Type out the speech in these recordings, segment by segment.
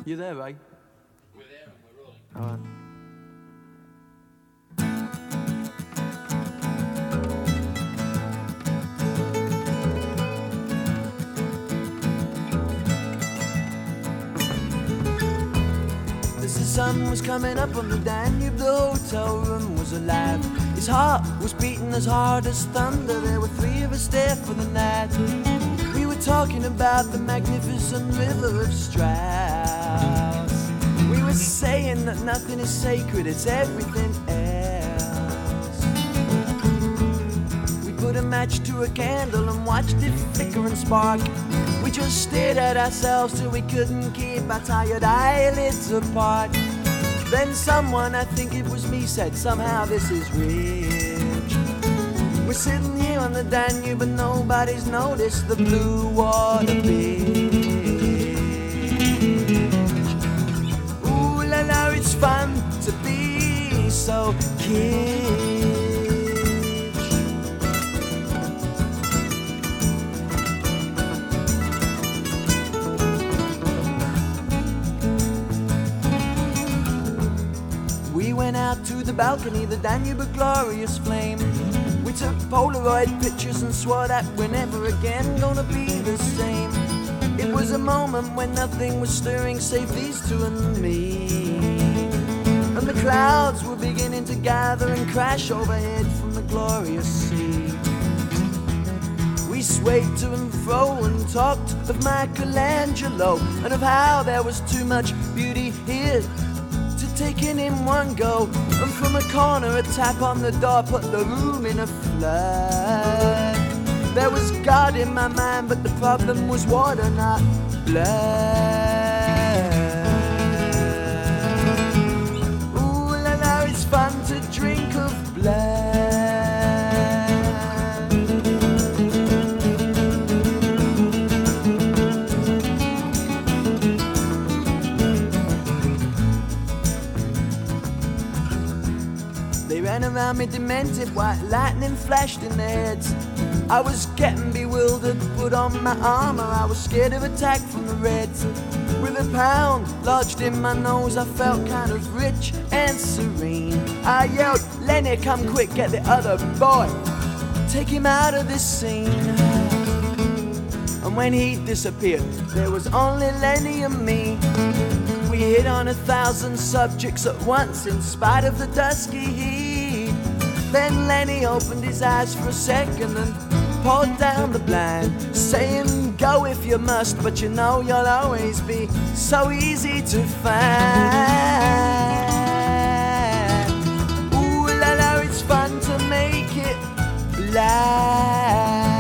You there, Ray? We're there and we're rolling. All right. The sun was coming up on the Danube, the hotel room was alive. His heart was beating as hard as thunder. There were three of us there for the night. We were talking about the magnificent river of Strauss. We were saying that nothing is sacred, it's everything else. We put a match to a candle and watched it flicker and spark. We just stared at ourselves till we couldn't keep our tired eyelids apart. Then someone, I think it was me, said, somehow this is rich. We're sitting here on the Danube and nobody's noticed the blue water beach. Ooh la la, it's fun to be so kitsch. We went out to the balcony, the Danube a glorious flame. We took Polaroid pictures and swore that we're never again gonna be the same. It was a moment when nothing was stirring save these two and me. And the clouds were beginning to gather and crash overhead from the glorious sea. We swayed to and fro and talked of Michelangelo and of how there was too much beauty here taken in one go, and from a corner a tap on the door put the room in a flood. There was God in my mind, but the problem was water, not blood. Ooh la la, it's fun to drink of blood. Around me demented, white lightning flashed in their heads. I was getting bewildered, put on my armor, I was scared of attack from the Reds. With a pound lodged in my nose, I felt kind of rich and serene. I yelled, Lenny, come quick, get the other boy, take him out of this scene. And when he disappeared, there was only Lenny and me. We hit on 1,000 subjects at once in spite of the dusky heat. Then Lenny opened his eyes for a second and pulled down the blind, saying, go if you must, but you know you'll always be so easy to find. Ooh la la, it's fun to make it live.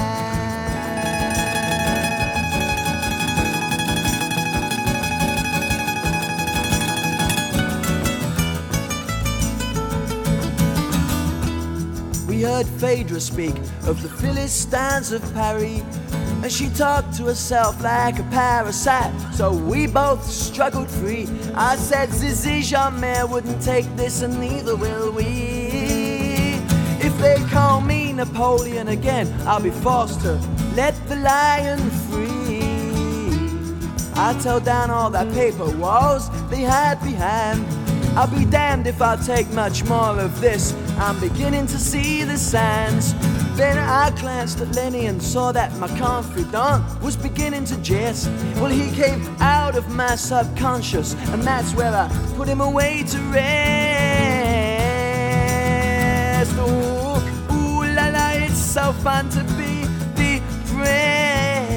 We heard Phaedra speak of the Philistines of Paris, and she talked to herself like a parasite, so we both struggled free. I said, Zizi Jean-Mare wouldn't take this, and neither will we. If they call me Napoleon again, I'll be forced to let the lion free. I'll tear down all that paper walls they hide behind. I'll be damned if I'll take much more of this. I'm beginning to see the signs. Then I glanced at Lenny and saw that my confidant was beginning to jest. Well, he came out of my subconscious, and that's where I put him away to rest. Ooh, ooh la la, it's so fun to be depressed.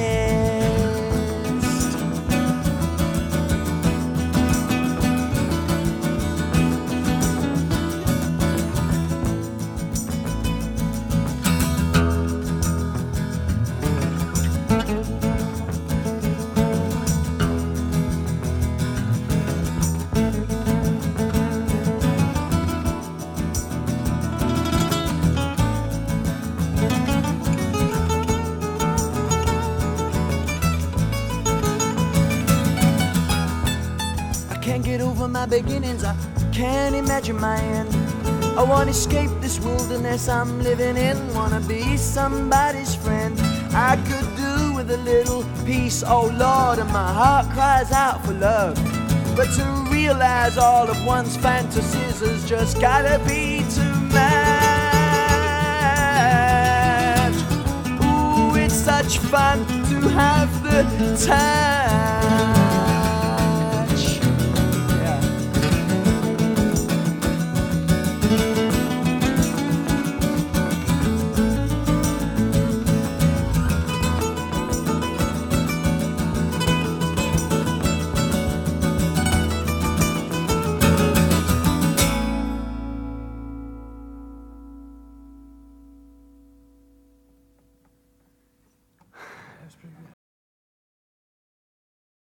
My beginnings, I can't imagine my end. I want to escape this wilderness I'm living in, wanna be somebody's friend. I could do with a little peace, oh Lord, and my heart cries out for love. But to realize all of one's fantasies has just gotta be too much. Ooh, it's such fun to have the time.